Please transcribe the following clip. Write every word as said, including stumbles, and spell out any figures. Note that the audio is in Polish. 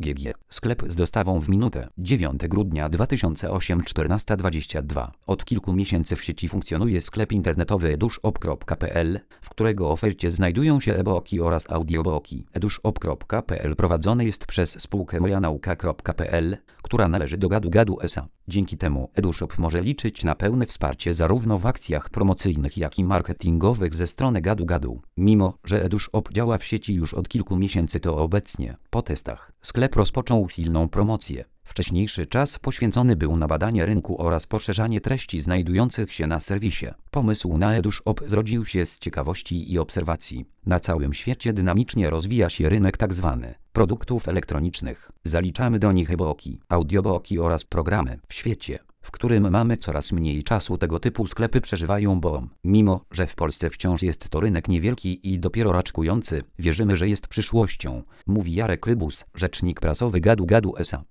G G. Sklep z dostawą w minutę. dziewiątego grudnia dwa tysiące ósmego, czternasta dwadzieścia dwa. Od kilku miesięcy w sieci funkcjonuje sklep internetowy edushop kropka p l, w którego ofercie znajdują się e-booki oraz audiobooki. edushop kropka p l prowadzony jest przez spółkę moja nauka kropka p l, która należy do Gadu Gadu S A. Dzięki temu Edushop może liczyć na pełne wsparcie zarówno w akcjach promocyjnych, jak i marketingowych ze strony Gadu Gadu. Mimo że Edushop działa w sieci już od kilku miesięcy, to obecnie, po testach, sklep rozpoczął silną promocję. Wcześniejszy czas poświęcony był na badanie rynku oraz poszerzanie treści znajdujących się na serwisie. Pomysł na Edushop zrodził się z ciekawości i obserwacji. Na całym świecie dynamicznie rozwija się rynek tzw. produktów elektronicznych. Zaliczamy do nich e-booki, audiobooki oraz programy. W świecie, w którym mamy coraz mniej czasu, tego typu sklepy przeżywają boom. Mimo że w Polsce wciąż jest to rynek niewielki i dopiero raczkujący, wierzymy, że jest przyszłością, mówi Jarek Rybus, rzecznik prasowy Gadu Gadu S A.